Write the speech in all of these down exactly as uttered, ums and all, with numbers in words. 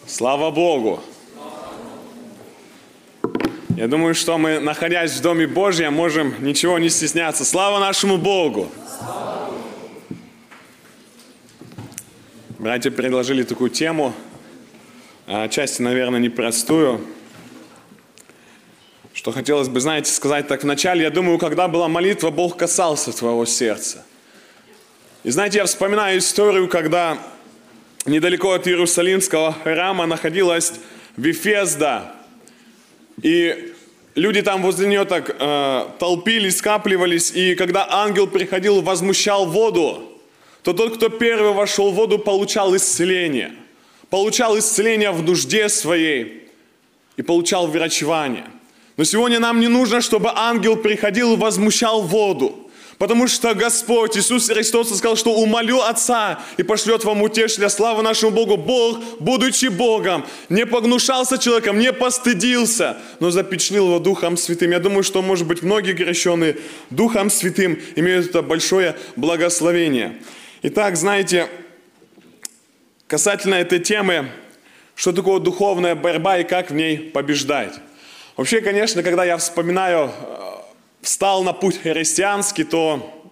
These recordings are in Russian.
Слава Богу! Я думаю, что мы, находясь в Доме Божьем, можем ничего не стесняться. Слава нашему Богу! Братья предложили такую тему, отчасти, наверное, непростую, что хотелось бы, знаете, сказать так вначале. Я думаю, когда была молитва, Бог касался твоего сердца. И знаете, я вспоминаю историю, когда недалеко от Иерусалимского храма находилась Вифезда. И люди там возле нее так э, толпились, скапливались. И когда ангел приходил, возмущал воду, то тот, кто первый вошел в воду, получал исцеление. Получал исцеление в нужде своей и получал врачевание. Но сегодня нам не нужно, чтобы ангел приходил и возмущал воду. Потому что Господь Иисус Христос сказал, что умолю Отца и пошлет вам утешителя. Слава нашему Богу. Бог, будучи Богом, не погнушался человеком, не постыдился, но запечатлил его Духом Святым. Я думаю, что, может быть, многие крещенные Духом Святым имеют это большое благословение. Итак, знаете, касательно этой темы, что такое духовная борьба и как в ней побеждать. Вообще, конечно, когда я вспоминаю, встал на путь христианский, то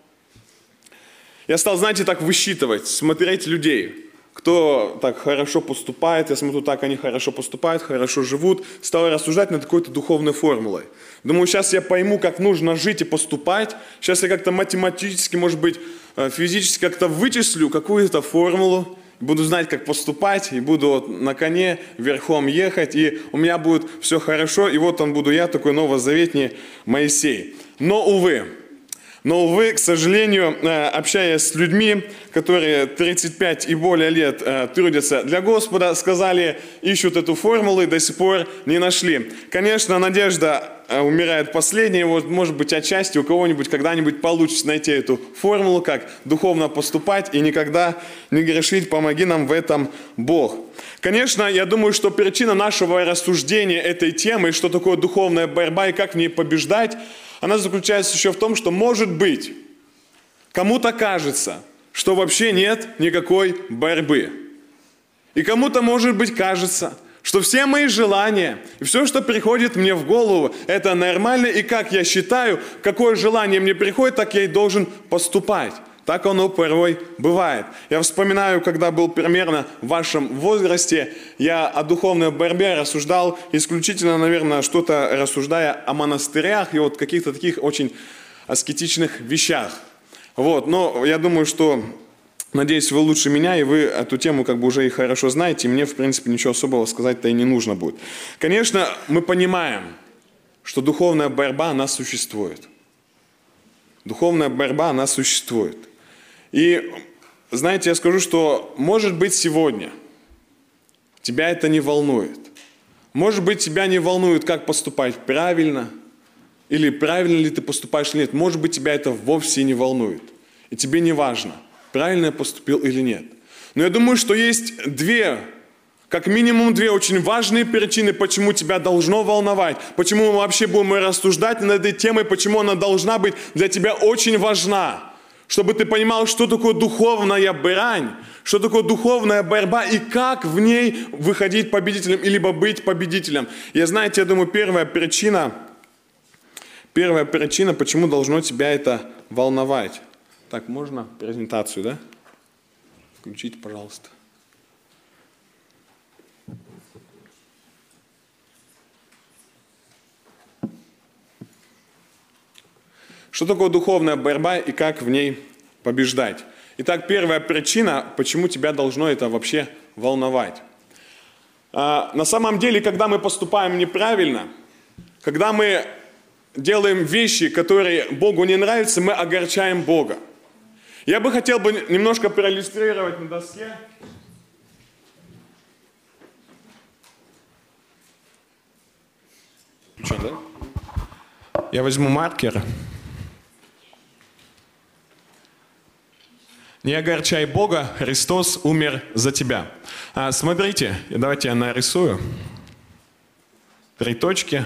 я стал, знаете, так высчитывать, смотреть людей, кто так хорошо поступает. Я смотрю, так они хорошо поступают, хорошо живут. Стал рассуждать над какой-то духовной формулой. Думаю, сейчас я пойму, как нужно жить и поступать. Сейчас я как-то математически, может быть, физически как-то вычислю какую-то формулу. Буду знать, как поступать, и буду вот на коне верхом ехать, и у меня будет все хорошо, и вот он буду я, такой новозаветний Моисей. Но, увы, но, увы, к сожалению, общаясь с людьми, которые тридцать пять и более лет трудятся для Господа, сказали, ищут эту формулу и до сих пор не нашли. Конечно, надежда умирает последней, вот, может быть, отчасти у кого-нибудь когда-нибудь получится найти эту формулу, как духовно поступать и никогда не грешить. Помоги нам в этом, Бог. Конечно, я думаю, что причина нашего рассуждения этой темы, что такое духовная борьба и как в ней побеждать, она заключается еще в том, что, может быть, кому-то кажется, что вообще нет никакой борьбы. И кому-то, может быть, кажется, что все мои желания и все, что приходит мне в голову, это нормально, и как я считаю, какое желание мне приходит, так я и должен поступать. Так оно порой бывает. Я вспоминаю, когда был примерно в вашем возрасте, я о духовной борьбе рассуждал исключительно, наверное, что-то рассуждая о монастырях и вот каких-то таких очень аскетичных вещах. Вот. Но я думаю, что, надеюсь, вы лучше меня, и вы эту тему как бы уже и хорошо знаете, и мне, в принципе, ничего особого сказать-то и не нужно будет. Конечно, мы понимаем, что духовная борьба, она существует. Духовная борьба, она существует. И, знаете, я скажу, что, может быть, сегодня тебя это не волнует. Может быть, тебя не волнует, как поступать правильно, или правильно ли ты поступаешь или нет. Может быть, тебя это вовсе не волнует. И тебе не важно, правильно я поступил или нет. Но я думаю, что есть две, как минимум две очень важные причины, почему тебя должно волновать, почему мы вообще будем рассуждать над этой темой, почему она должна быть для тебя очень важна. Чтобы ты понимал, что такое духовная брань, что такое духовная борьба и как в ней выходить победителем, либо быть победителем. Я, знаете, я думаю, первая причина, первая причина, почему должно тебя это волновать. Так, можно презентацию, да? Включите, пожалуйста. Что такое духовная борьба и как в ней побеждать? Итак, первая причина, почему тебя должно это вообще волновать. А, на самом деле, когда мы поступаем неправильно, когда мы делаем вещи, которые Богу не нравятся, мы огорчаем Бога. Я бы хотел бы немножко проиллюстрировать на доске. Я возьму маркер. Не огорчай Бога, Христос умер за тебя. А, смотрите, давайте я нарисую. Три точки.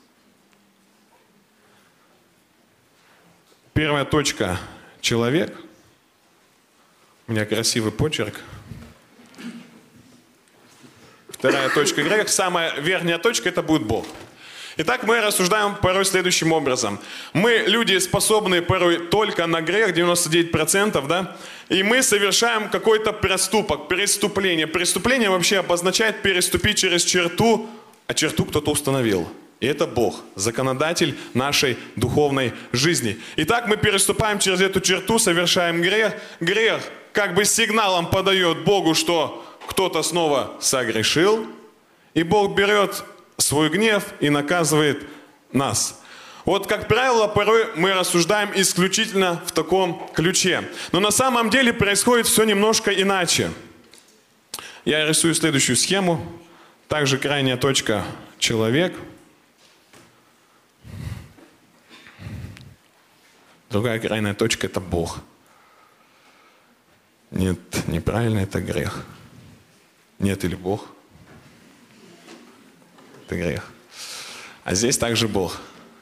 Первая точка – человек. У меня красивый почерк. Вторая точка грех. Самая верхняя точка это будет Бог. Итак, мы рассуждаем порой следующим образом. Мы, люди, способны порой только на грех, девяносто девять процентов, да? И мы совершаем какой-то проступок, преступление. Преступление вообще обозначает переступить через черту, а черту кто-то установил. И это Бог, законодатель нашей духовной жизни. Итак, мы переступаем через эту черту, совершаем грех. Грех как бы сигналом подает Богу, что кто-то снова согрешил. И Бог берет свой гнев и наказывает нас. Вот, как правило, порой мы рассуждаем исключительно в таком ключе. Но на самом деле происходит все немножко иначе. Я рисую следующую схему. Также крайняя точка – человек. Другая крайняя точка – это Бог. Нет, неправильно, это грех. Нет, или Бог. Это грех. А здесь также Бог.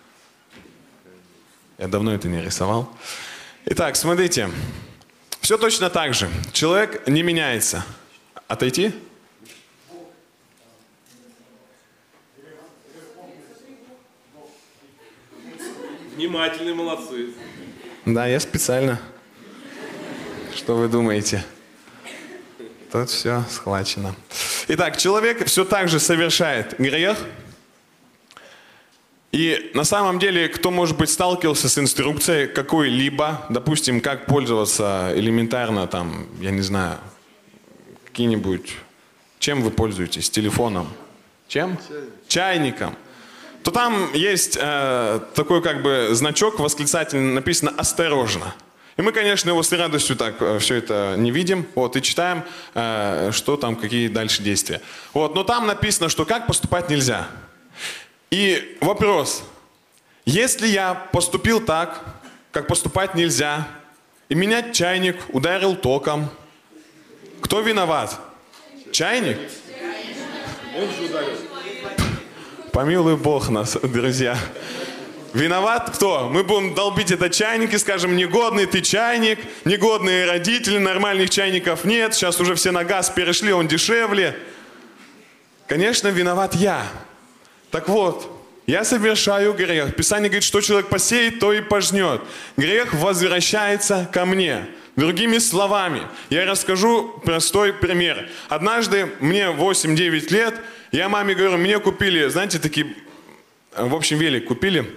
Я давно это не рисовал. Итак, смотрите. Все точно так же. Человек не меняется. Отойти? Внимательные, молодцы. Да, я специально. Что вы думаете? Тут все схвачено. Итак, человек все так же совершает грех. И на самом деле, кто, может быть, сталкивался с инструкцией какой-либо, допустим, как пользоваться элементарно, там, я не знаю, какие-нибудь... Чем вы пользуетесь? Телефоном? Чем? Чайником. То там есть э, такой как бы значок восклицательный, написано «Осторожно». И мы, конечно, его с радостью так все это не видим, вот, и читаем, э, что там, какие дальше действия. Вот, но там написано, что как поступать нельзя. И вопрос, если я поступил так, как поступать нельзя, и меня чайник ударил током, кто виноват? Чайник? Он же ударил. Помилуй Бог нас, друзья. Виноват кто? Мы будем долбить этот чайник и скажем, негодный ты чайник, негодные родители, нормальных чайников нет, сейчас уже все на газ перешли, он дешевле. Конечно, виноват я. Так вот, я совершаю грех. Писание говорит, что человек посеет, то и пожнет. Грех возвращается ко мне. Другими словами, я расскажу простой пример. Однажды, мне восемь-девять лет, я маме говорю, мне купили, знаете, такие, в общем, велик купили.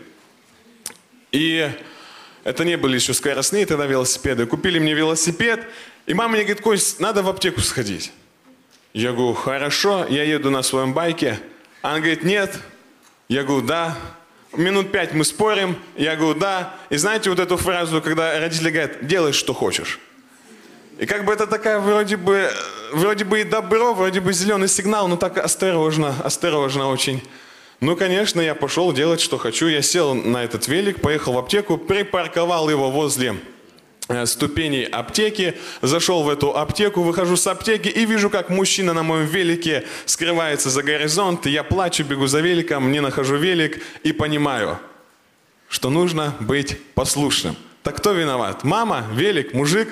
И это не были еще скоростные тогда велосипеды. Купили мне велосипед, и мама мне говорит, Кость, надо в аптеку сходить. Я говорю, хорошо, я еду на своем байке. Она говорит, нет. Я говорю, да. Минут пять мы спорим. Я говорю, да. И знаете вот эту фразу, когда родители говорят, делай, что хочешь. И как бы это такая вроде бы, вроде бы и добро, вроде бы зеленый сигнал, но так осторожно, осторожно очень. Ну, конечно, я пошел делать, что хочу. Я сел на этот велик, поехал в аптеку, припарковал его возле э, ступеней аптеки, зашел в эту аптеку, выхожу с аптеки и вижу, как мужчина на моем велике скрывается за горизонт. Я плачу, бегу за великом, не нахожу велик и понимаю, что нужно быть послушным. Так кто виноват? Мама, велик, мужик?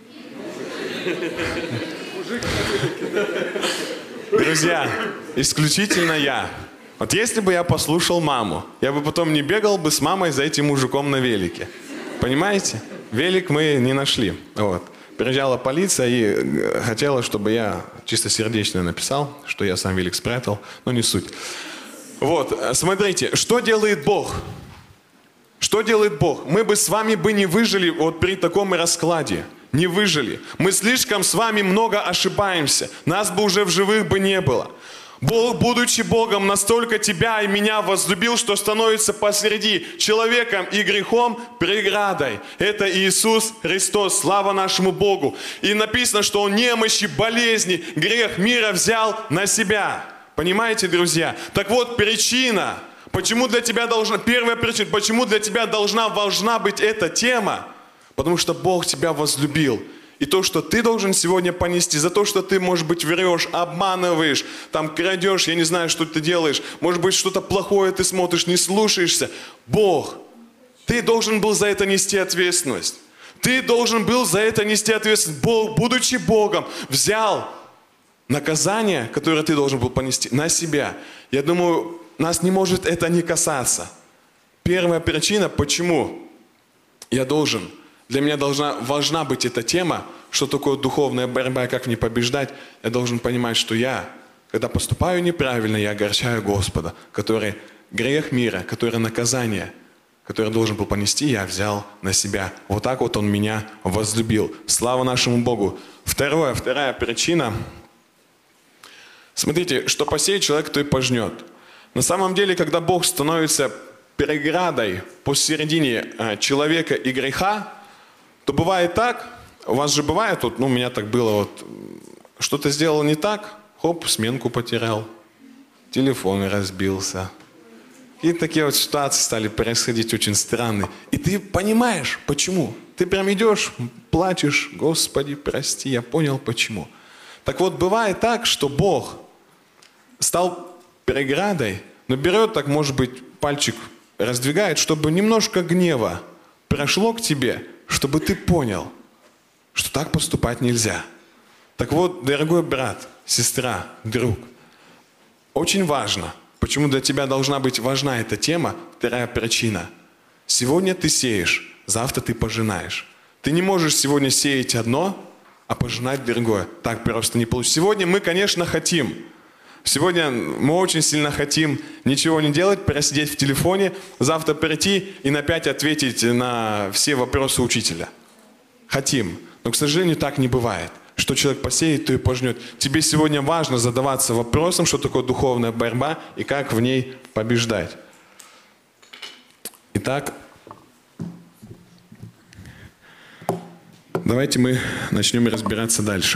Друзья, исключительно я. Вот если бы я послушал маму, я бы потом не бегал бы с мамой за этим мужиком на велике. Понимаете? Велик мы не нашли. Вот. Приезжала полиция и хотела, чтобы я чистосердечно написал, что я сам велик спрятал, но не суть. Вот, смотрите, что делает Бог? Что делает Бог? Мы бы с вами бы не выжили вот при таком раскладе. Не выжили. Мы слишком с вами много ошибаемся. Нас бы уже в живых бы не было. Бог, будучи Богом, настолько тебя и меня возлюбил, что становится посреди человеком и грехом преградой. Это Иисус Христос, слава нашему Богу. И написано, что Он немощи, болезни, грех мира взял на себя. Понимаете, друзья? Так вот, причина, почему для тебя должна, первая причина, почему для тебя должна, должна быть эта тема, потому что Бог тебя возлюбил. И то, что ты должен сегодня понести, за то, что ты, может быть, врешь, обманываешь, там крадешь, я не знаю, что ты делаешь, может быть, что-то плохое ты смотришь, не слушаешься. Бог, ты должен был за это нести ответственность. Ты должен был за это нести ответственность. Бог, будучи Богом, взял наказание, которое ты должен был понести, на себя. Я думаю, нас не может это не касаться. Первая причина, почему я должен, для меня должна, важна быть эта тема, что такое духовная борьба и как в ней побеждать. Я должен понимать, что я, когда поступаю неправильно, я огорчаю Господа, который грех мира, который наказание, которое должен был понести, я взял на себя. Вот так вот Он меня возлюбил. Слава нашему Богу. Второе, вторая причина. Смотрите, что посеет человек, то и пожнет. На самом деле, когда Бог становится преградой посередине человека и греха, то бывает так, у вас же бывает, вот, ну у меня так было, вот, что-то сделал не так, хоп, сменку потерял, телефон разбился. И такие вот ситуации стали происходить очень странные. И ты понимаешь, почему. Ты прям идешь, плачешь, Господи, прости, я понял, почему. Так вот, бывает так, что Бог стал преградой, но берет так, может быть, пальчик раздвигает, чтобы немножко гнева прошло к тебе, чтобы ты понял, что так поступать нельзя. Так вот, дорогой брат, сестра, друг, очень важно, почему для тебя должна быть важна эта тема, вторая причина. Сегодня ты сеешь, завтра ты пожинаешь. Ты не можешь сегодня сеять одно, а пожинать другое. Так просто не получится. Сегодня мы, конечно, хотим. Сегодня мы очень сильно хотим ничего не делать, просидеть в телефоне, завтра прийти и на пять ответить на все вопросы учителя. Хотим. Но, к сожалению, так не бывает. Что человек посеет, то и пожнет. Тебе сегодня важно задаваться вопросом, что такое духовная борьба и как в ней побеждать. Итак, давайте мы начнем разбираться дальше.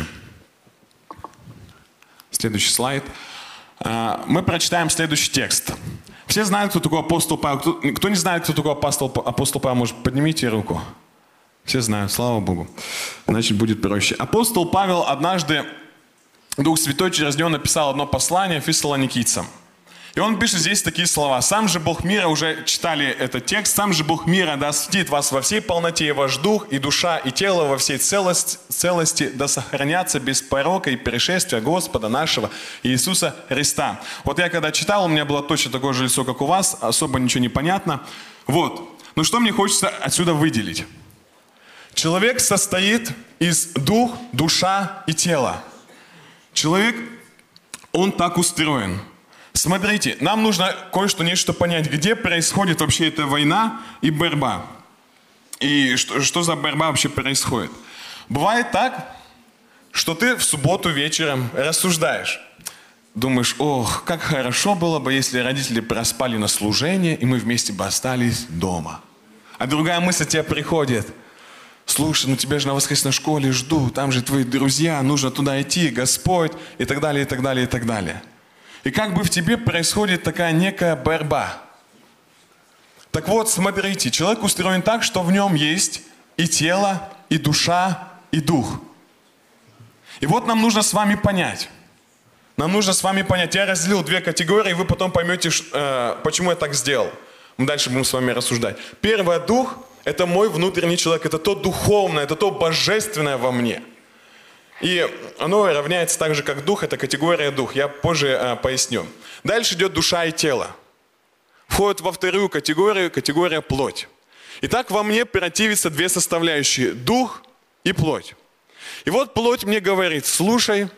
Следующий слайд. Мы прочитаем следующий текст. Все знают, кто такой апостол Павел. Кто, кто не знает, кто такой апостол, апостол Павел, может, поднимите руку. Все знают, слава Богу. Значит, будет проще. Апостол Павел однажды, Дух Святой через него написал одно послание фессалоникийцам. И он пишет здесь такие слова. «Сам же Бог мира», уже читали этот текст, «Сам же Бог мира да осветит вас во всей полноте, и ваш дух, и душа, и тело во всей целости, целости да сохранятся без порока и пришествия Господа нашего Иисуса Христа». Вот я когда читал, у меня было точно такое же лицо, как у вас, особо ничего не понятно. Вот. Но что мне хочется отсюда выделить? Человек состоит из дух, душа и тела. Человек, он так устроен. Смотрите, нам нужно кое-что, нечто понять, где происходит вообще эта война и борьба. И что, что за борьба вообще происходит. Бывает так, что ты в субботу вечером рассуждаешь. Думаешь, ох, как хорошо было бы, если родители проспали на служение, и мы вместе бы остались дома. А другая мысль тебе приходит. Слушай, ну тебя же на воскресной школе ждут, там же твои друзья, нужно туда идти, Господь, и так далее, и так далее, и так далее. И как бы в тебе происходит такая некая борьба. Так вот, смотрите, человек устроен так, что в нем есть и тело, и душа, и дух. И вот нам нужно с вами понять. Нам нужно с вами понять. Я разделил две категории, и вы потом поймете, почему я так сделал. Мы дальше будем с вами рассуждать. Первое, дух, это мой внутренний человек, это то духовное, это то божественное во мне. И оно равняется так же, как дух, это категория дух. Я позже а, поясню. Дальше идет душа и тело. Входит во вторую категорию, категория плоть. Итак, во мне противятся две составляющие, дух и плоть. И вот плоть мне говорит, слушай,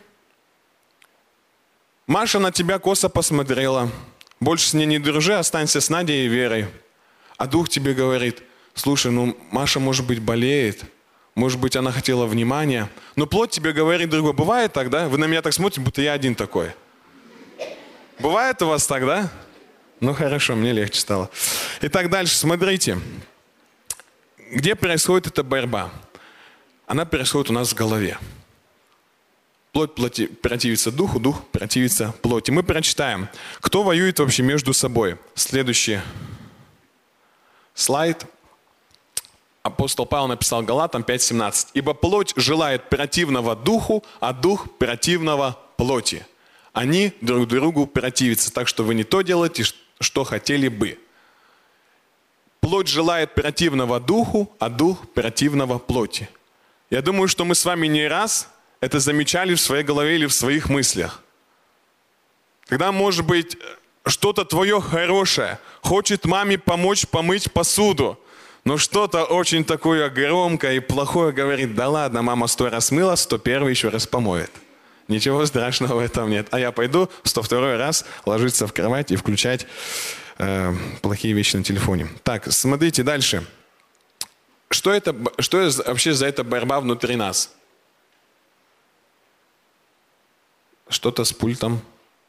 Маша на тебя косо посмотрела, больше с ней не дружи, останься с Надей и Верой. А дух тебе говорит, слушай, ну Маша, может быть, болеет, может быть, она хотела внимания, но плоть тебе говорит другое. Бывает так, да? Вы на меня так смотрите, будто я один такой. Бывает у вас так, да? Ну хорошо, мне легче стало. Итак, дальше, смотрите. Где происходит эта борьба? Она происходит у нас в голове. Плоть плоти, противится духу, дух противится плоти. Мы прочитаем, кто воюет вообще между собой. Следующий слайд. Апостол Павел написал Галатам пять семнадцать. «Ибо плоть желает противного духу, а дух противного плоти. Они друг другу противятся, так что вы не то делаете, что хотели бы». Плоть желает противного духу, а дух противного плоти. Я думаю, что мы с вами не раз это замечали в своей голове или в своих мыслях. Когда, может быть, что-то твое хорошее хочет маме помочь помыть посуду, но что-то очень такое громкое и плохое говорит: да ладно, мама сто раз мыла, сто первый еще раз помоет. Ничего страшного в этом нет. А я пойду сто второй раз ложиться в кровать и включать э, плохие вещи на телефоне. Так, смотрите дальше. Что это, что вообще за эта борьба внутри нас? Что-то с пультом.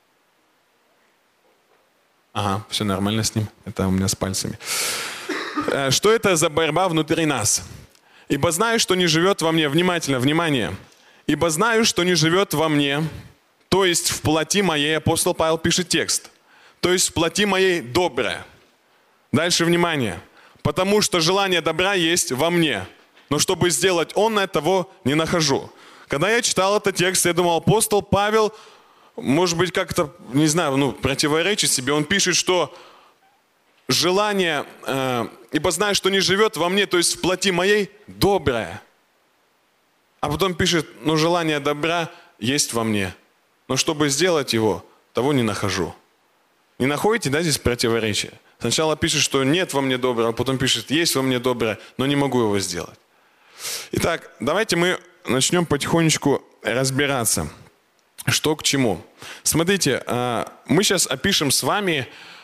Ага, все нормально с ним. Это у меня с пальцами. Что это за борьба внутри нас? Ибо знаю, что не живет во мне. Внимательно, внимание. Ибо знаю, что не живет во мне. То есть в плоти моей, апостол Павел пишет текст. То есть в плоти моей доброе. Дальше внимание. Потому что желание добра есть во мне. Но чтобы сделать он, этого не нахожу. Когда я читал этот текст, я думал, апостол Павел, может быть, как-то, не знаю, ну, противоречит себе. Он пишет, что желание, э, ибо знаю, что не живет во мне, то есть в плоти моей, доброе. А потом пишет, но желание добра есть во мне. Но чтобы сделать его, того не нахожу. Не находите, да, здесь противоречие? Сначала пишет, что нет во мне доброго, а потом пишет, есть во мне доброе, но не могу его сделать. Итак, давайте мы начнем потихонечку разбираться, что к чему. Смотрите, мы сейчас опишем с вами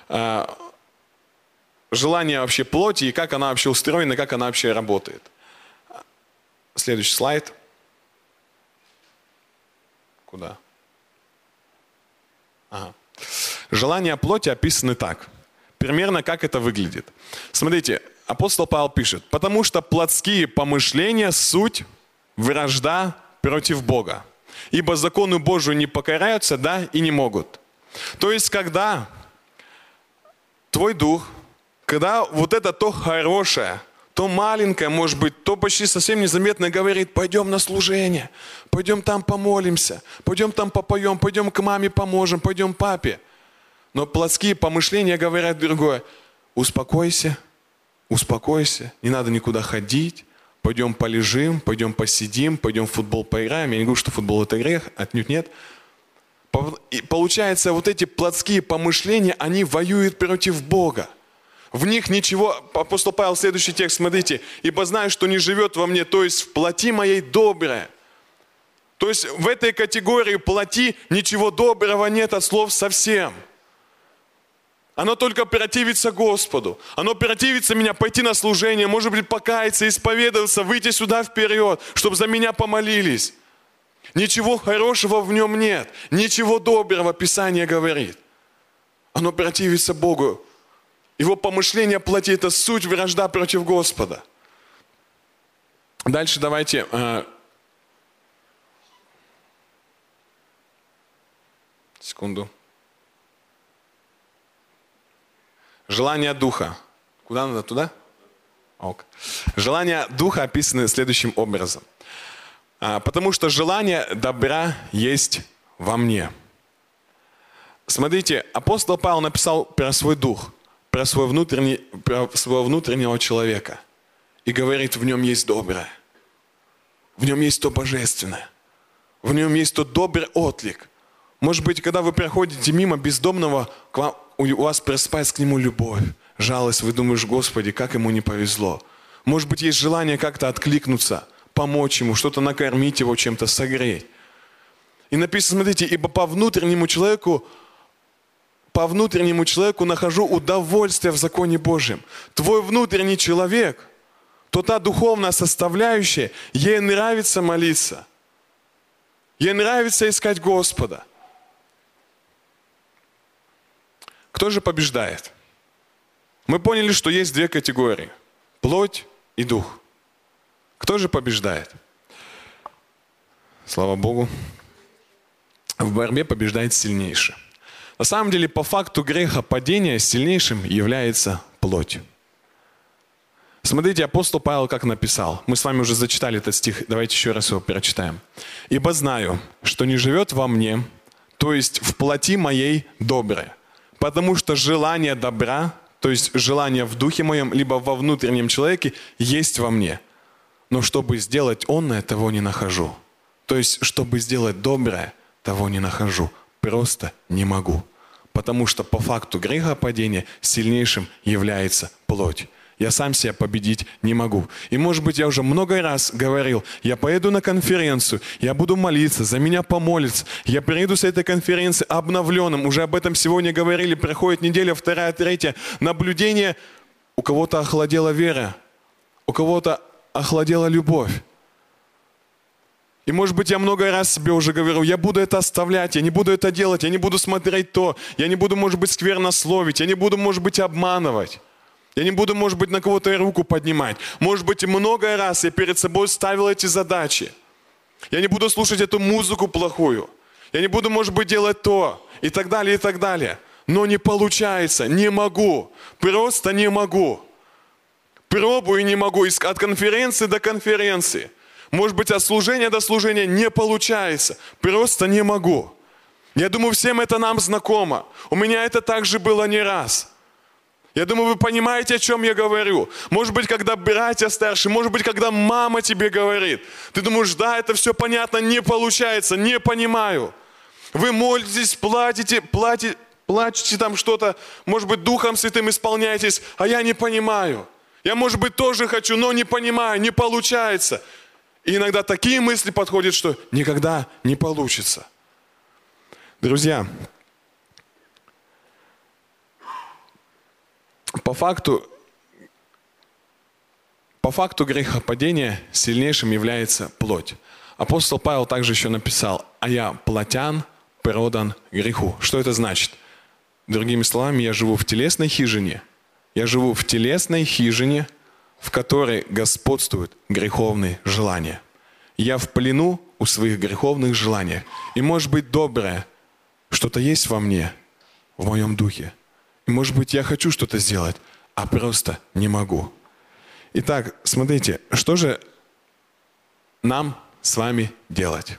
желание вообще плоти и как она вообще устроена, как она вообще работает. Следующий слайд. Куда? Ага. Желания плоти описаны так. Примерно как это выглядит. Смотрите, апостол Павел пишет, потому что плотские помышления суть вражда против Бога. Ибо закону Божию не покоряются, да, и не могут. То есть, когда твой дух, когда вот это то хорошее, то маленькое, может быть, то почти совсем незаметно говорит, пойдем на служение, пойдем там помолимся, пойдем там попоем, пойдем к маме поможем, пойдем папе. Но плотские помышления говорят другое. Успокойся, успокойся, не надо никуда ходить, пойдем полежим, пойдем посидим, пойдем в футбол поиграем. Я не говорю, что футбол это грех, отнюдь нет. И получается, вот эти плотские помышления, они воюют против Бога. В них ничего, апостол Павел, следующий текст, смотрите. «Ибо знаю, что не живет во мне, то есть в плоти моей доброе». То есть в этой категории плоти ничего доброго нет от слов совсем. Оно только противится Господу. Оно противится меня пойти на служение, может быть, покаяться, исповедоваться, выйти сюда вперед, чтобы за меня помолились. Ничего хорошего в нем нет. Ничего доброго, Писание говорит. Оно противится Богу. Его помышление плоти – это суть вражда против Господа. Дальше давайте... Э, секунду. Желание духа. Куда надо? Туда? Ок. Желания духа описаны следующим образом. А, потому что желание добра есть во мне. Смотрите, апостол Павел написал про свой дух, про, свой внутренний, про своего внутреннего человека. И говорит, в нем есть доброе. В нем есть то божественное. В нем есть тот добрый отклик. Может быть, когда вы проходите мимо бездомного, к вам, у вас просыпается к нему любовь, жалость. Вы думаете, Господи, как ему не повезло. Может быть, есть желание как-то откликнуться, помочь ему, что-то накормить его, чем-то согреть. И написано, смотрите, ибо по внутреннему человеку, по внутреннему человеку нахожу удовольствие в законе Божьем. Твой внутренний человек, то та духовная составляющая, ей нравится молиться. Ей нравится искать Господа. Кто же побеждает? Мы поняли, что есть две категории. Плоть и дух. Кто же побеждает? Слава Богу. В борьбе побеждает сильнейший. На самом деле, по факту греха падения сильнейшим является плоть. Смотрите, апостол Павел как написал. Мы с вами уже зачитали этот стих. Давайте еще раз его прочитаем. «Ибо знаю, что не живет во мне, то есть в плоти моей доброе, потому что желание добра, то есть желание в духе моем, либо во внутреннем человеке, есть во мне. Но чтобы сделать он, этого не нахожу». То есть, чтобы сделать доброе, того не нахожу. Просто не могу. Потому что по факту грехопадения сильнейшим является плоть. Я сам себя победить не могу. И, может быть, я уже много раз говорил, я поеду на конференцию, я буду молиться, за меня помолиться. Я приеду с этой конференции обновленным. Уже об этом сегодня говорили. Проходит неделя, вторая, третья. Наблюдение. У кого-то охладела вера. У кого-то охладела любовь. И, может быть, я много раз себе уже говорил, я буду это оставлять, я не буду это делать, я не буду смотреть то, я не буду, может быть, сквернословить, я не буду, может быть, обманывать. Я не буду, может быть, на кого-то руку поднимать. Может быть, много раз я перед собой ставил эти задачи. Я не буду слушать эту музыку плохую. Я не буду, может быть, делать то. И так далее, и так далее. Но не получается, не могу. Просто не могу. Пробую и не могу. От конференции до конференции. Может быть, от служения до служения не получается. Просто не могу. Я думаю, всем это нам знакомо. У меня это также было не раз. Я думаю, вы понимаете, о чем я говорю. Может быть, когда братья старшие, может быть, когда мама тебе говорит. Ты думаешь, да, это все понятно, не получается, не понимаю. Вы молитесь, платите, платите, плачете там что-то, может быть, Духом Святым исполняетесь, а я не понимаю. Я, может быть, тоже хочу, но не понимаю, не получается. И иногда такие мысли подходят, что никогда не получится. Друзья, По факту, по факту грехопадения сильнейшим является плоть. Апостол Павел также еще написал, а я плотян, продан греху. Что это значит? Другими словами, я живу в телесной хижине. Я живу в телесной хижине, в которой господствуют греховные желания. Я в плену у своих греховных желаний. И может быть доброе, что-то есть во мне, в моем духе. И, может быть, я хочу что-то сделать, а просто не могу. Итак, смотрите, что же нам с вами делать?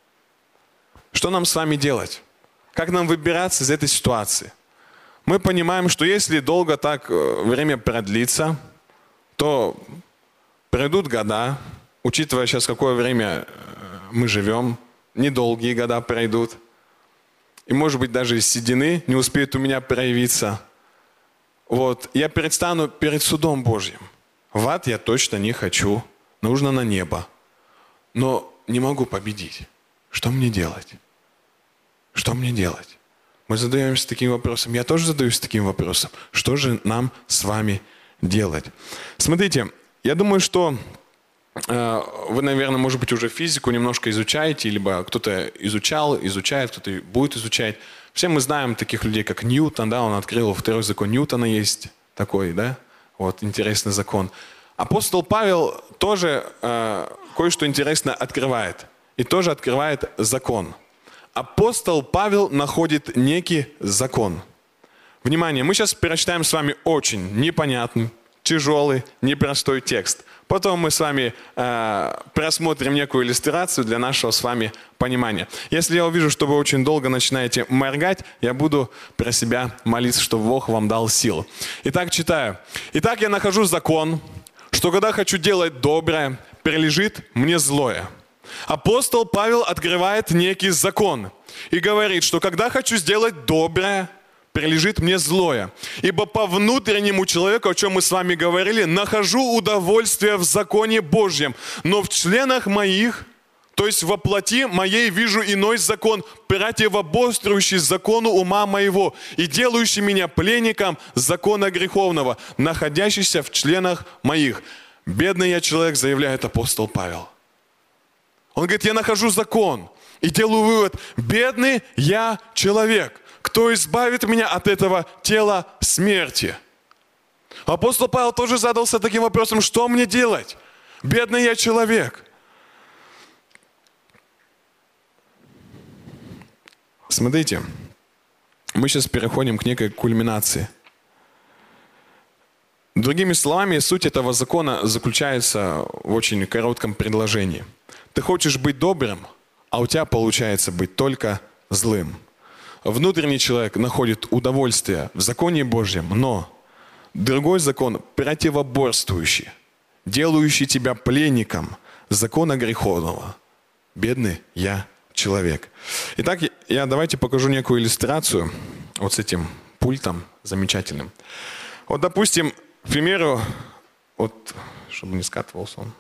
Что нам с вами делать? Как нам выбираться из этой ситуации? Мы понимаем, что если долго так время продлится, то пройдут года, учитывая сейчас, какое время мы живем, недолгие года пройдут. И, может быть, даже из седины не успеет у меня проявиться. Вот, я предстану перед судом Божьим. В ад я точно не хочу. Нужно на небо. Но не могу победить. Что мне делать? Что мне делать? Мы задаемся таким вопросом. Я тоже задаюсь таким вопросом. Что же нам с вами делать? Смотрите, я думаю, что вы, наверное, может быть, уже физику немножко изучаете, либо кто-то изучал, изучает, кто-то будет изучать. Все мы знаем таких людей, как Ньютон, да, он открыл второй закон Ньютона, есть такой, да, вот интересный закон. Апостол Павел тоже э, кое-что интересное открывает, и тоже открывает закон. Апостол Павел находит некий закон. Внимание, мы сейчас прочитаем с вами очень непонятный, тяжелый, непростой текст. Потом мы с вами э, просмотрим некую иллюстрацию для нашего с вами понимания. Если я увижу, что вы очень долго начинаете моргать, я буду про себя молиться, чтобы Бог вам дал силу. Итак, читаю. «Итак, я нахожу закон, что когда хочу делать доброе, прилежит мне злое». Апостол Павел открывает некий закон и говорит, что когда хочу сделать доброе, прилежит мне злое. Ибо по внутреннему человеку, о чем мы с вами говорили, нахожу удовольствие в законе Божьем. Но в членах моих, то есть во плоти моей, вижу иной закон, противоборствующий закону ума моего и делающий меня пленником закона греховного, находящийся в членах моих. Бедный я человек, заявляет апостол Павел. Он говорит, я нахожу закон и делаю вывод, бедный я человек. Кто избавит меня от этого тела смерти? Апостол Павел тоже задался таким вопросом, что мне делать? Бедный я человек. Смотрите, мы сейчас переходим к некой кульминации. Другими словами, суть этого закона заключается в очень коротком предложении. Ты хочешь быть добрым, а у тебя получается быть только злым. Внутренний человек находит удовольствие в законе Божьем, но другой закон противоборствующий, делающий тебя пленником закона греховного, Бедный я человек. Итак, я давайте покажу некую иллюстрацию вот с этим пультом замечательным. Вот, допустим, к примеру, вот, чтобы не скатывался он.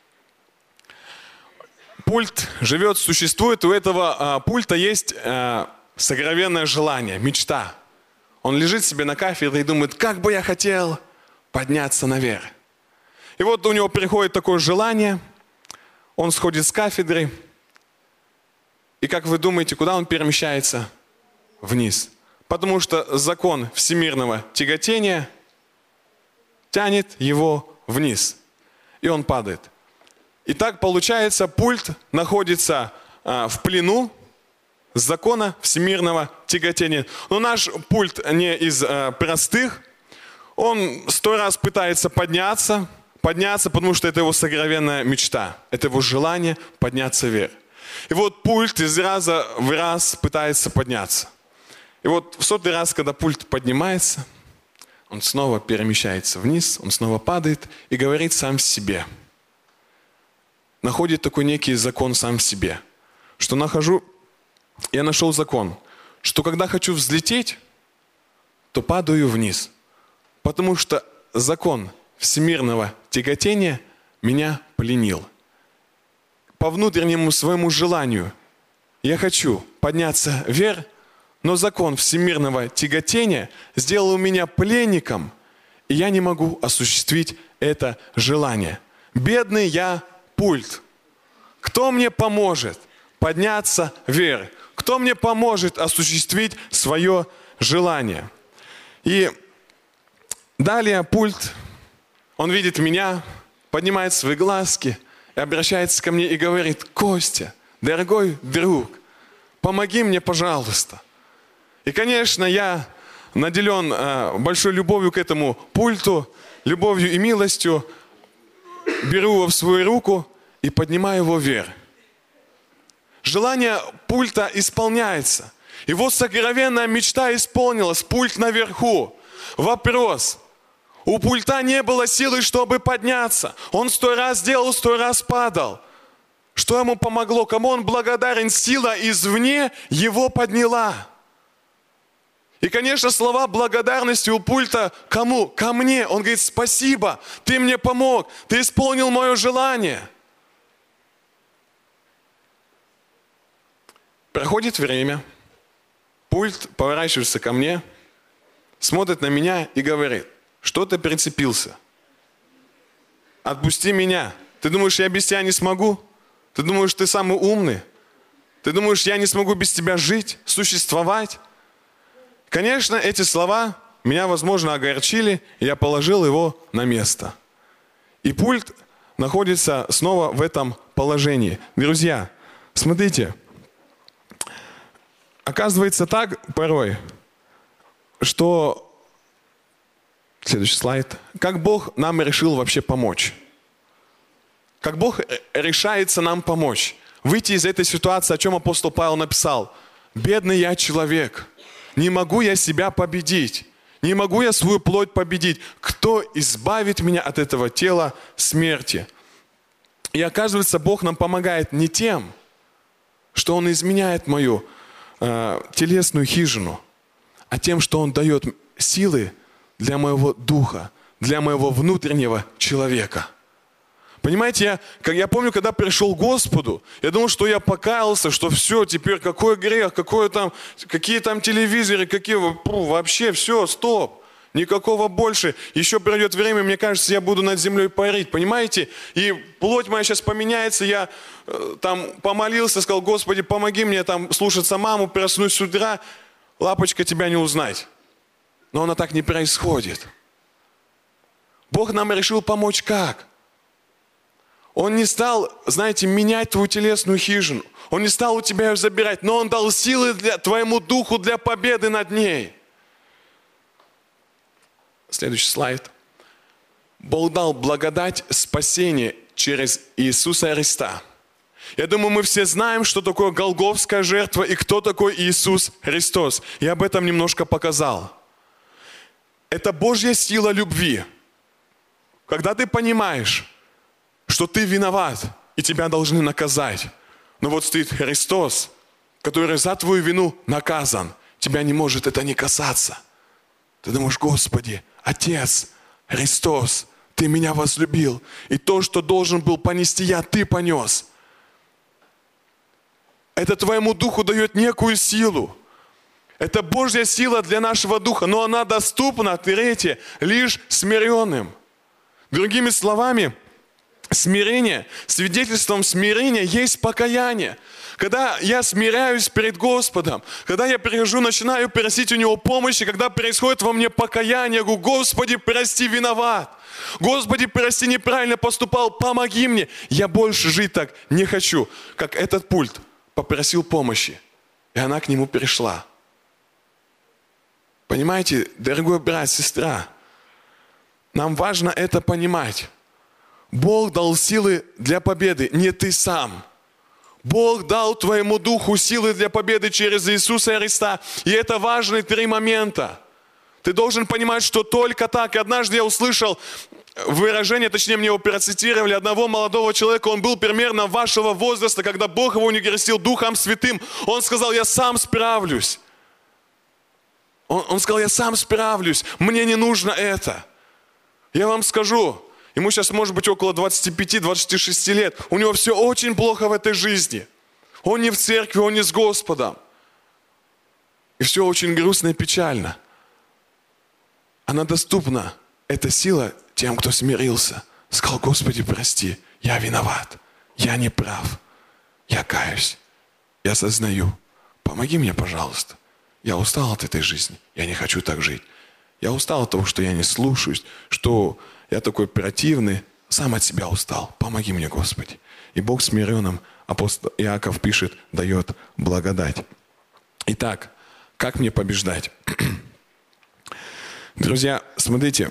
Пульт живет, существует, у этого а, пульта есть а, сокровенное желание, мечта. Он лежит себе на кафедре и думает, как бы я хотел подняться наверх. И вот у него приходит такое желание, он сходит с кафедры, и как вы думаете, куда он перемещается? Вниз. Потому что закон всемирного тяготения тянет его вниз, и он падает. И так получается, пульт находится а, в плену закона всемирного тяготения. Но наш пульт не из а, простых. Он сто раз пытается подняться, подняться, потому что это его сокровенная мечта. Это его желание подняться вверх. И вот пульт из раза в раз пытается подняться. И вот в сотый раз, когда пульт поднимается, он снова перемещается вниз, он снова падает и говорит сам себе. Находит такой некий закон сам в себе, что нахожу, я нашел закон, что когда хочу взлететь, то падаю вниз, потому что закон всемирного тяготения меня пленил. По внутреннему своему желанию я хочу подняться вверх, но закон всемирного тяготения сделал меня пленником, и я не могу осуществить это желание. Бедный я пульт. Кто мне поможет подняться вверх? Кто мне поможет осуществить свое желание? И далее пульт, он видит меня, поднимает свои глазки и обращается ко мне и говорит: Костя, дорогой друг, помоги мне, пожалуйста. И, конечно, я наделен э, большой любовью к этому пульту, любовью и милостью, беру его в свою руку и поднимаю его вверх. Желание пульта исполняется. Его сокровенная мечта исполнилась, пульт наверху. Вопрос. У пульта не было силы, чтобы подняться. Он сто раз делал, сто раз падал. Что ему помогло? Кому он благодарен? Сила извне его подняла. И, конечно, слова благодарности у пульта кому? Ко мне. Он говорит: спасибо, ты мне помог, ты исполнил мое желание. Проходит время, пульт поворачивается ко мне, смотрит на меня и говорит: что ты прицепился? Отпусти меня. Ты думаешь, я без тебя не смогу? Ты думаешь, ты самый умный? Ты думаешь, я не смогу без тебя жить, существовать? Конечно, эти слова меня, возможно, огорчили, и я положил его на место. И пульт находится снова в этом положении. Друзья, смотрите, оказывается так порой, что... Следующий слайд. Как Бог нам решил вообще помочь? Как Бог решается нам помочь? Выйти из этой ситуации, о чем апостол Павел написал. Бедный я человек. Не могу я себя победить. Не могу я свою плоть победить. Кто избавит меня от этого тела смерти? И оказывается, Бог нам помогает не тем, что Он изменяет мою э, телесную хижину, а тем, что Он дает силы для моего духа, для моего внутреннего человека. Понимаете, я, как я помню, когда пришел к Господу, я думал, что я покаялся, что все, теперь какой грех, какой там, какие там телевизоры, какие, фу, вообще все, стоп, никакого больше. Еще придет время, мне кажется, я буду над землей парить, понимаете? И плоть моя сейчас поменяется, я э, там помолился, сказал: Господи, помоги мне там слушаться маму, проснусь с утра, лапочка, тебя не узнать. Но оно так не происходит. Бог нам решил помочь как? Он не стал, знаете, менять твою телесную хижину. Он не стал у тебя ее забирать, но Он дал силы для, твоему духу для победы над ней. Следующий слайд. Бог дал благодать спасения через Иисуса Христа. Я думаю, мы все знаем, что такое голгофская жертва и кто такой Иисус Христос. Я об этом немножко показал. Это Божья сила любви. Когда ты понимаешь, что ты виноват и тебя должны наказать, Но вот стоит Христос, который за твою вину наказан. Тебя не может это не касаться. Ты думаешь: Господи, Отец, Христос, Ты меня возлюбил. И то, что должен был понести я, Ты понес. Это твоему духу дает некую силу. Это Божья сила для нашего духа, но она доступна, третье, лишь смиренным. Другими словами, смирение, свидетельством смирения есть покаяние. Когда я смиряюсь перед Господом, когда я прихожу, начинаю просить у Него помощи, когда происходит во мне покаяние, я говорю: Господи, прости, виноват. Господи, прости, неправильно поступал, помоги мне. Я больше жить так не хочу. Как этот пульт попросил помощи, и она к нему пришла. Понимаете, дорогой брат, сестра, нам важно это понимать. Бог дал силы для победы, не ты сам. Бог дал твоему духу силы для победы через Иисуса Христа. И это важные три момента. Ты должен понимать, что только так. И однажды я услышал выражение, точнее мне его процитировали, одного молодого человека. Он был примерно вашего возраста, когда Бог его не крестил Духом Святым. Он сказал: я сам справлюсь. Он, он сказал: я сам справлюсь, мне не нужно это. Я вам скажу, ему сейчас может быть около двадцати пяти — двадцати шести лет. У него все очень плохо в этой жизни. Он не в церкви, он не с Господом. И все очень грустно и печально. Она доступна, эта сила, тем, кто смирился. Сказал: Господи, прости, я виноват, я не прав, я каюсь, я сознаю. Помоги мне, пожалуйста. Я устал от этой жизни, я не хочу так жить. Я устал от того, что я не слушаюсь, что я такой противный, сам от себя устал. Помоги мне, Господи. И Бог смиренным, апостол Иаков пишет, дает благодать. Итак, как мне побеждать? Друзья, смотрите,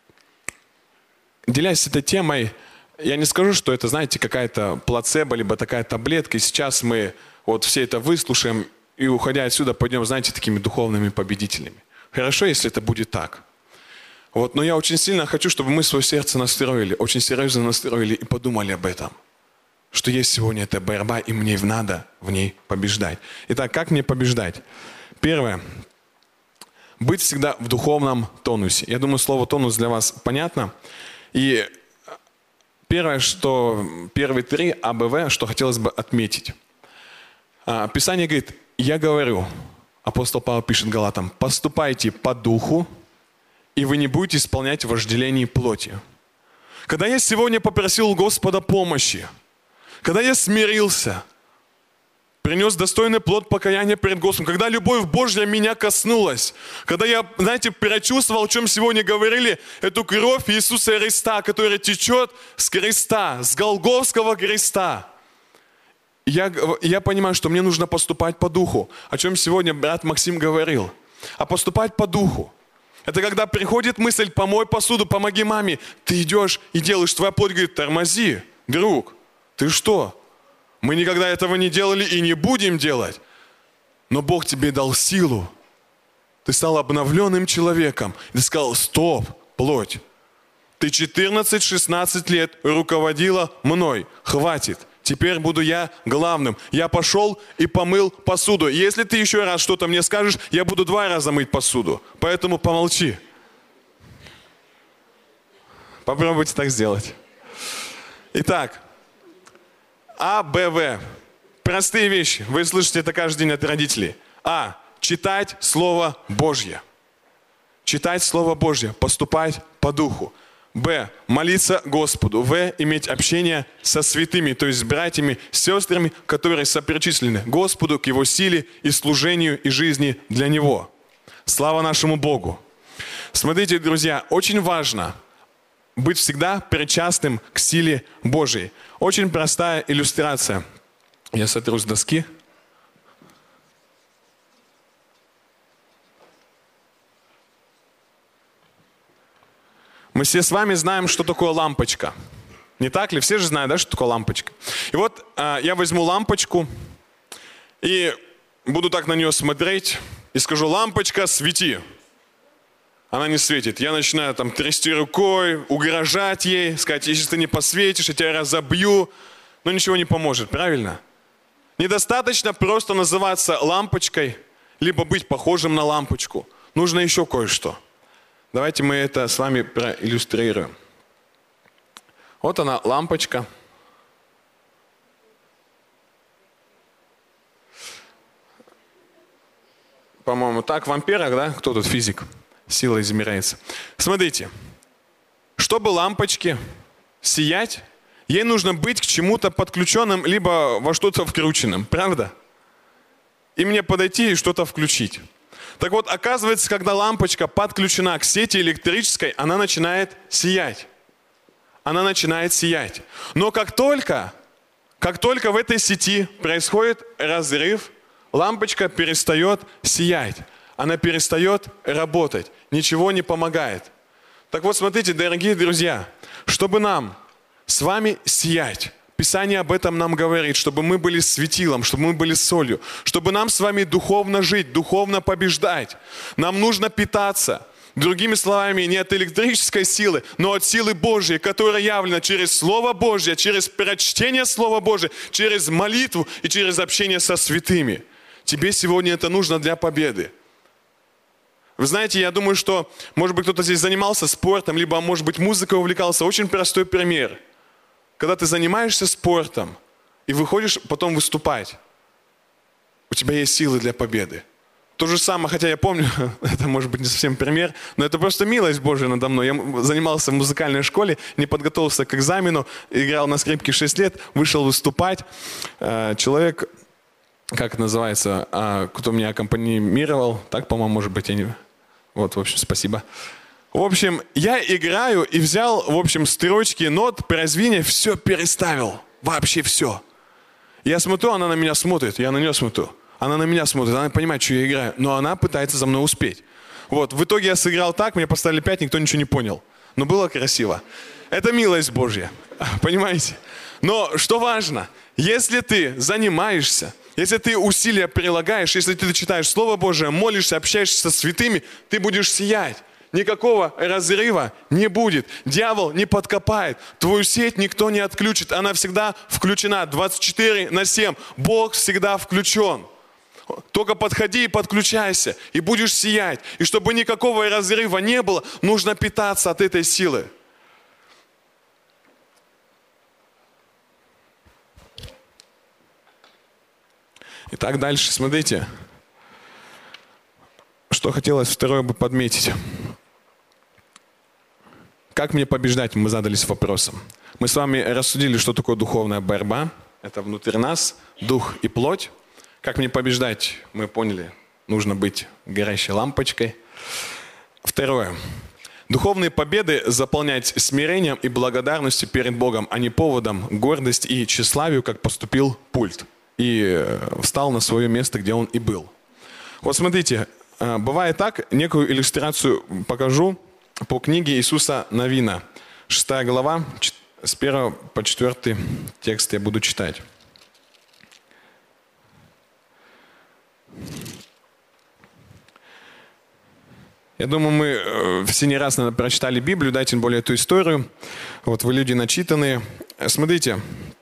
делясь этой темой, я не скажу, что это, знаете, какая-то плацебо, либо такая таблетка, и сейчас мы вот все это выслушаем, и, уходя отсюда, пойдем, знаете, такими духовными победителями. Хорошо, если это будет так. Вот, но я очень сильно хочу, чтобы мы свое сердце настроили, очень серьезно настроили и подумали об этом. Что есть сегодня эта борьба, и мне надо в ней побеждать. Итак, как мне побеждать? Первое. Быть всегда в духовном тонусе. Я думаю, слово «тонус» для вас понятно. И первое, что первые три А Б В, что хотелось бы отметить. Писание говорит: я говорю, апостол Павел пишет Галатам: поступайте по духу, и вы не будете исполнять вожделение плоти. Когда я сегодня попросил Господа помощи, когда я смирился, принес достойный плод покаяния перед Господом, когда любовь Божья меня коснулась, когда я, знаете, прочувствовал, о чем сегодня говорили, эту кровь Иисуса Христа, которая течет с креста, с Голгофского креста. Я, я понимаю, что мне нужно поступать по духу, о чем сегодня брат Максим говорил. А поступать по духу — это когда приходит мысль: помой посуду, помоги маме. Ты идешь и делаешь, твоя плоть говорит: тормози, друг, ты что? Мы никогда этого не делали и не будем делать. Но Бог тебе дал силу. Ты стал обновленным человеком. И ты сказал: стоп, плоть. Ты четырнадцать-шестнадцать лет руководила мной. Хватит. Теперь буду я главным. Я пошел и помыл посуду. Если ты еще раз что-то мне скажешь, я буду два раза мыть посуду. Поэтому помолчи. Попробуйте так сделать. Итак, А, Б, В. Простые вещи. Вы слышите это каждый день от родителей. А. Читать Слово Божье. Читать Слово Божье. Поступать по духу. Б. Молиться Господу. В. Иметь общение со святыми, то есть с братьями, сестрами, которые сопричислены Господу к Его силе и служению и жизни для Него. Слава нашему Богу. Смотрите, друзья, очень важно быть всегда причастным к силе Божьей. Очень простая иллюстрация. Я сотру с доски. Мы все с вами знаем, что такое лампочка. Не так ли? Все же знают, да, что такое лампочка? И вот э, я возьму лампочку и буду так на нее смотреть и скажу: лампочка, свети. Она не светит. Я начинаю там трясти рукой, угрожать ей, сказать: если ты не посветишь, я тебя разобью. Но ничего не поможет, правильно? Недостаточно просто называться лампочкой, либо быть похожим на лампочку. Нужно еще кое-что. Давайте мы это с вами проиллюстрируем. Вот она, лампочка. По-моему, так, в амперах, да? Кто тут физик? Сила измеряется. Смотрите, чтобы лампочке сиять, ей нужно быть к чему-то подключенным, либо во что-то вкрученным, правда? И мне подойти и что-то включить. Так вот, оказывается, когда лампочка подключена к сети электрической, она начинает сиять. Она начинает сиять. Но как только, как только в этой сети происходит разрыв, лампочка перестает сиять. Она перестает работать. Ничего не помогает. Так вот, смотрите, дорогие друзья, чтобы нам с вами сиять, Писание об этом нам говорит, чтобы мы были светилом, чтобы мы были солью, чтобы нам с вами духовно жить, духовно побеждать. Нам нужно питаться. Другими словами, не от электрической силы, но от силы Божьей, которая явлена через Слово Божье, через прочтение Слова Божьего, через молитву и через общение со святыми. Тебе сегодня это нужно для победы. Вы знаете, я думаю, что, может быть, кто-то здесь занимался спортом, либо, может быть, музыкой увлекался. Очень простой пример. Когда ты занимаешься спортом и выходишь потом выступать, у тебя есть силы для победы. То же самое, хотя я помню, это может быть не совсем пример, но это просто милость Божья надо мной. Я занимался в музыкальной школе, не подготовился к экзамену, играл на скрипке шесть лет, вышел выступать. Человек, как это называется, кто меня аккомпанимировал, так, по-моему, может быть, я не... Вот, в общем, спасибо. В общем, я играю и взял, в общем, строчки, нот, произведения, все переставил. Вообще все. Я смотрю, она на меня смотрит, я на нее смотрю. Она на меня смотрит, она понимает, что я играю, но она пытается за мной успеть. Вот, в итоге я сыграл так, мне поставили пять, никто ничего не понял. Но было красиво. Это милость Божья, понимаете? Но что важно, если ты занимаешься, если ты усилия прилагаешь, если ты читаешь Слово Божие, молишься, общаешься со святыми, ты будешь сиять. Никакого разрыва не будет. Дьявол не подкопает. Твою сеть никто не отключит. Она всегда включена двадцать четыре на семь. Бог всегда включен. Только подходи и подключайся, и будешь сиять. И чтобы никакого разрыва не было, нужно питаться от этой силы. Итак, дальше, смотрите. Что хотелось второе бы подметить. Как мне побеждать, мы задались вопросом. Мы с вами рассудили, что такое духовная борьба. Это внутри нас, дух и плоть. Как мне побеждать, мы поняли, нужно быть горящей лампочкой. Второе. Духовные победы заполнять смирением и благодарностью перед Богом, а не поводом гордости и тщеславию, как поступил Пульт. И встал на свое место, где он и был. Вот смотрите, бывает так, некую иллюстрацию покажу по книге Иисуса Навина. Шестая глава, с первого по четвертый текст я буду читать. Я думаю, мы все не раз, наверное, прочитали Библию, да, тем более эту историю. Вот вы люди начитанные. Смотрите,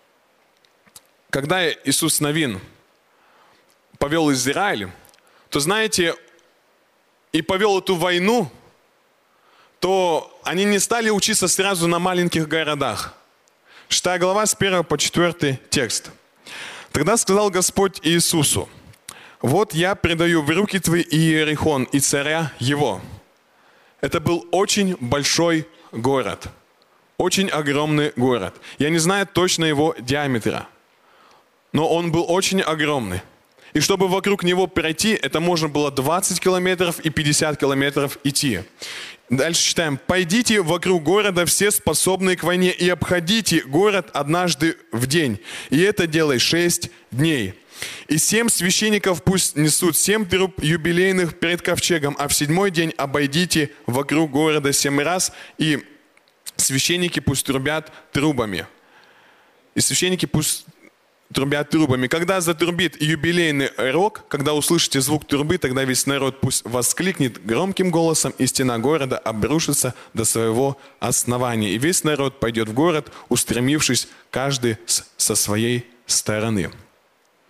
когда Иисус Навин повел Израиль, то, знаете, и повел эту войну, то они не стали учиться сразу на маленьких городах. Шестая глава, с первого по четвертый текст. Тогда сказал Господь Иисусу: «Вот я предаю в руки твои Иерихон и царя его». Это был очень большой город, очень огромный город. Я не знаю точно его диаметра, но он был очень огромный. И чтобы вокруг него пройти, это можно было двадцать километров и пятьдесят километров идти. Дальше читаем. «Пойдите вокруг города все способные к войне и обходите город однажды в день. И это делай шесть дней. И семь священников пусть несут семь труб юбилейных перед ковчегом, а в седьмой день обойдите вокруг города семь раз, и священники пусть трубят трубами». И священники пусть трубят трубами. Когда затрубит юбилейный рог, когда услышите звук трубы, тогда весь народ пусть воскликнет громким голосом, и стена города обрушится до своего основания. И весь народ пойдет в город, устремившись каждый со своей стороны.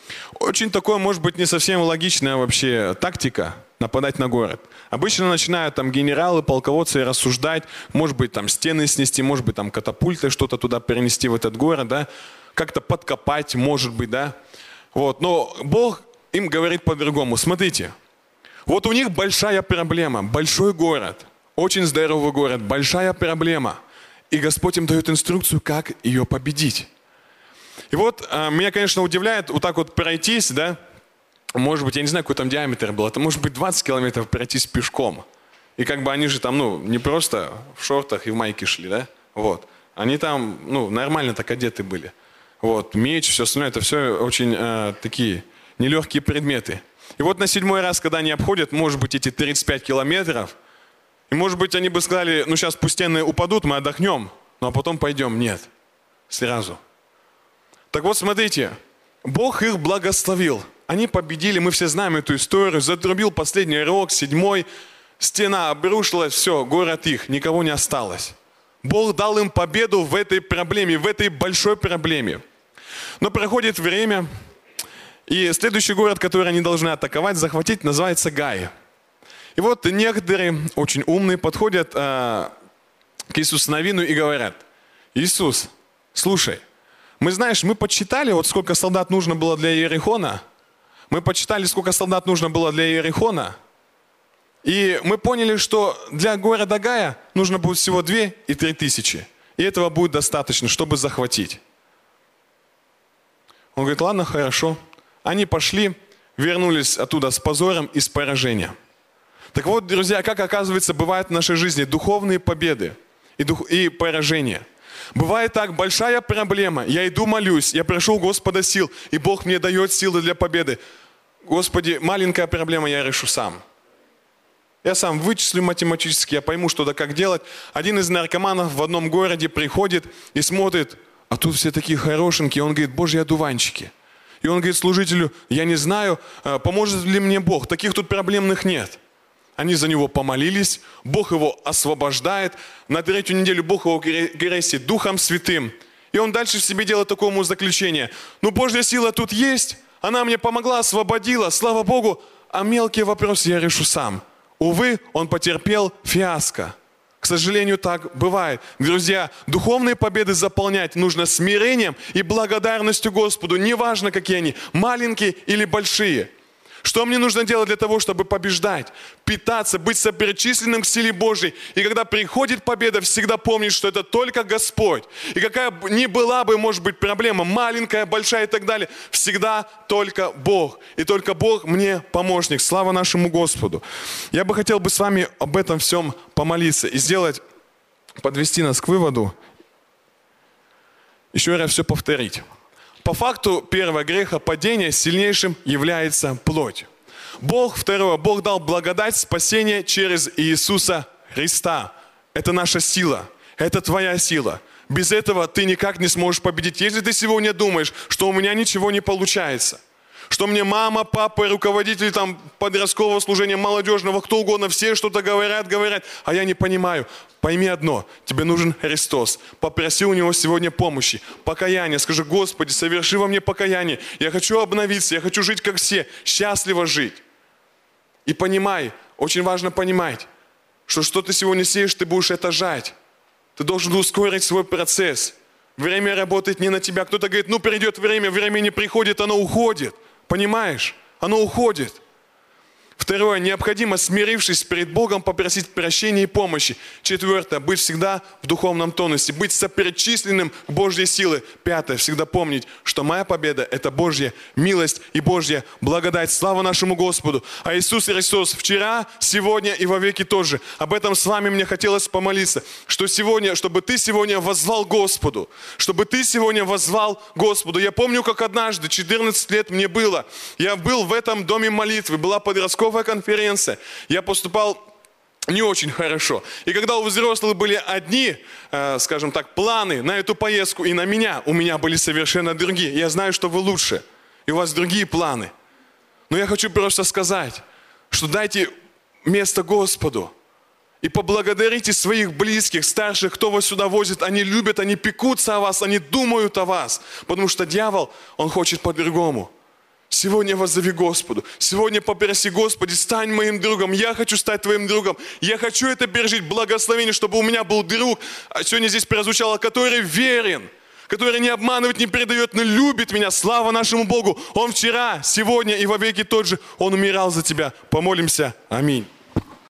Очень такое, может быть, не совсем логичная вообще тактика нападать на город. Обычно начинают там генералы, полководцы рассуждать, может быть, там стены снести, может быть, там катапультой что-то туда перенести в этот город, да, как-то подкопать, может быть, да. Вот. Но Бог им говорит по-другому. Смотрите, вот у них большая проблема, большой город, очень здоровый город, большая проблема. И Господь им дает инструкцию, как ее победить. И вот а, меня, конечно, удивляет вот так вот пройтись, да, может быть, я не знаю, какой там диаметр был, это может быть двадцать километров пройтись пешком. И как бы они же там, ну, не просто в шортах и в майке шли, да, вот. Они там, ну, нормально так одеты были. Вот, меч, все остальное, это все очень э, такие нелегкие предметы. И вот на седьмой раз, когда они обходят, может быть, эти тридцать пять километров, и может быть, они бы сказали, ну, сейчас пусть стены упадут, мы отдохнем, ну, а потом пойдем. Нет, сразу. Так вот, смотрите, Бог их благословил. Они победили, мы все знаем эту историю, затрубил последний рог, седьмой, стена обрушилась, все, город их, никого не осталось. Бог дал им победу в этой проблеме, в этой большой проблеме. Но проходит время, и следующий город, который они должны атаковать, захватить, называется Гай. И вот некоторые, очень умные, подходят а, к Иисусу Навину и говорят: Иисус, слушай, мы, знаешь, мы подсчитали, вот сколько солдат нужно было для Иерихона, мы подсчитали, сколько солдат нужно было для Иерихона, и мы поняли, что для города Гая нужно будет всего две и три тысячи. И этого будет достаточно, чтобы захватить. Он говорит: ладно, хорошо. Они пошли, вернулись оттуда с позором и с поражением. Так вот, друзья, как оказывается, бывает в нашей жизни духовные победы и, дух... и поражения. Бывает так, большая проблема, я иду молюсь, я прошу у Господа сил, и Бог мне дает силы для победы. Господи, маленькая проблема, я решу сам. Я сам вычислю математически, я пойму, что да как делать. Один из наркоманов в одном городе приходит и смотрит, а тут все такие хорошенькие, он говорит: Божьи одуванчики. И он говорит служителю: я не знаю, поможет ли мне Бог, таких тут проблемных нет. Они за него помолились, Бог его освобождает. На третью неделю Бог его крестит Духом Святым. И он дальше в себе делает такое заключение: ну, Божья сила тут есть, она мне помогла, освободила, слава Богу, а мелкие вопросы я решу сам. Увы, он потерпел фиаско. К сожалению, так бывает. Друзья, духовные победы заполнять нужно смирением и благодарностью Господу, неважно, какие они, маленькие или большие. Что мне нужно делать для того, чтобы побеждать? Питаться, быть соперечисленным к силе Божьей. И когда приходит победа, всегда помнить, что это только Господь. И какая бы ни была бы, может быть, проблема, маленькая, большая и так далее, всегда только Бог. И только Бог мне помощник. Слава нашему Господу. Я бы хотел бы с вами об этом всем помолиться и сделать, подвести нас к выводу, еще раз все повторить. По факту первого греха падения сильнейшим является плоть. Бог, второе, Бог дал благодать спасения через Иисуса Христа. Это наша сила, это твоя сила. Без этого ты никак не сможешь победить. Если ты сегодня думаешь, что у меня ничего не получается, что мне мама, папа, руководители там подросткового служения, молодежного, кто угодно, все что-то говорят, говорят, а я не понимаю. Пойми одно, тебе нужен Христос. Попроси у Него сегодня помощи, покаяние. Скажи: Господи, соверши во мне покаяние. Я хочу обновиться, я хочу жить как все, счастливо жить. И понимай, очень важно понимать, что что ты сегодня сеешь, ты будешь это жать. Ты должен ускорить свой процесс. Время работает не на тебя. Кто-то говорит: ну придет время, время не приходит, оно уходит. Понимаешь? Оно уходит. Второе, необходимо, смирившись перед Богом, попросить прощения и помощи. Четвертое, быть всегда в духовном тонусе, быть соперечисленным к Божьей силе. Пятое, всегда помнить, что моя победа – это Божья милость и Божья благодать. Слава нашему Господу. А Иисус Христос вчера, сегодня и во веки тоже. Об этом с вами мне хотелось помолиться, что сегодня, чтобы ты сегодня воззвал Господу, чтобы ты сегодня воззвал Господу. Я помню, как однажды, четырнадцать лет мне было, я был в этом доме молитвы, была подростковая конференция. Я поступал не очень хорошо. И когда у взрослых были одни, э, скажем так, планы на эту поездку и на меня, у меня были совершенно другие. Я знаю, что вы лучше, и у вас другие планы. Но я хочу просто сказать, что дайте место Господу и поблагодарите своих близких, старших, кто вас сюда возит. Они любят, они пекутся о вас, они думают о вас. Потому что дьявол, он хочет по-другому. Сегодня воззови Господу. Сегодня попроси: Господи, стань моим другом. Я хочу стать твоим другом. Я хочу это пережить, благословение, чтобы у меня был друг. А сегодня здесь прозвучало: который верен, который не обманывает, не предает, но любит меня. Слава нашему Богу. Он вчера, сегодня и во веки тот же. Он умирал за тебя. Помолимся. Аминь.